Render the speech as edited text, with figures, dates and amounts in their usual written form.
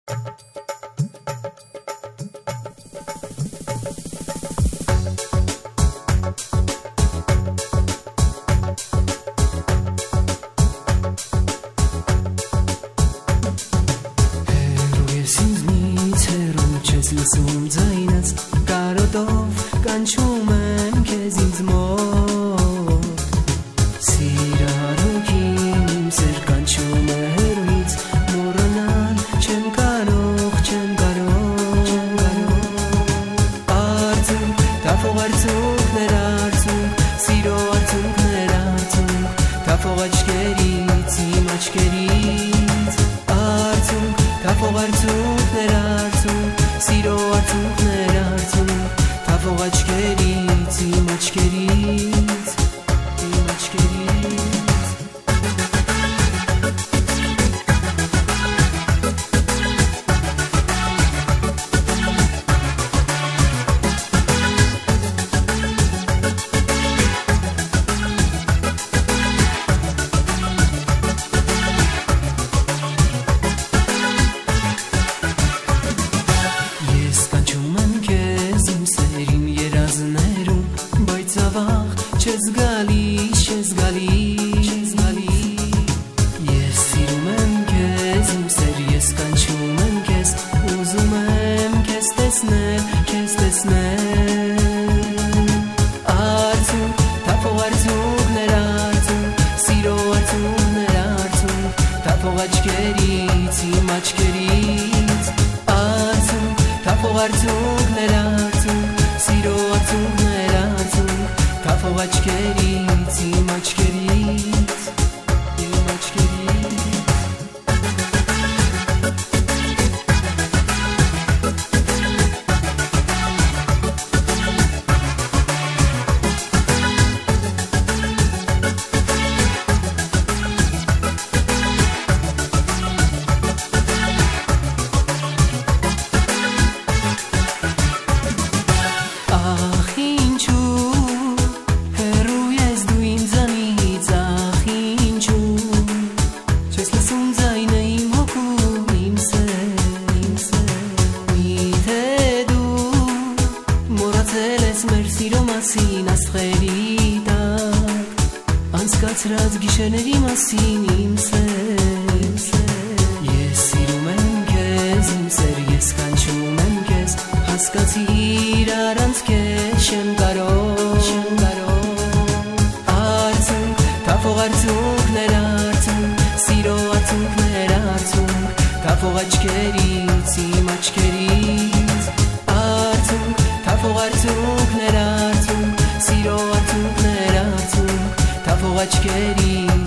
Լսում ձայնած կարոտով կանչում եմ քեզ ինձ մոտ Սիրահարուքին իմ սեր կանչում է հեռվից մոռանալ չեմ կարող Արցունք, թափող արցունքներ արցունք Սիրո արցունքներ արցունք Թափող աչքերից իմ աչքերից Արցունք, թափող արցունքներ արցունք Սիրո արցունքներ արցունք Թափող աչքերից իմ աչքերից Չես գալիս Ես սիրում եմ քեզ իմ սեր ես կանչում եմ քեզ ուզում եմ քեզ տեսնել Արցունք, թափող արցունքներ արցունք Սիրո արցունքներ արցունք Թափող աչքերից իմ աչքերից Արցունք, թափող արցունքներ արցունք Սիրո արցունքներ արցունք Թափող աչքերից իմ աչքերից Ախ ինչու հեռու ես դու ինձանից Ախ ինչու չես լսում ձայնը իմ հոգու իմ սեր Միթե դու մոռացել ես մեր սիրո մասին աստղերի տակ Անցկացրած գիշերների մասին իմ սեր Ես սիրում եմ քեզ իմ սեր ես կանչում եմ քեզ Հասկացիր առանց քեզ չեմ կարող Արցունք, թափող արցունքներ արցունք Սիրո արցունքներ արցունք Թափող աչքերից իմ աչքերից Արցունք, թափող արցունքներ արցունք Սիրո արցունքներ արցունք Թափող աչքերից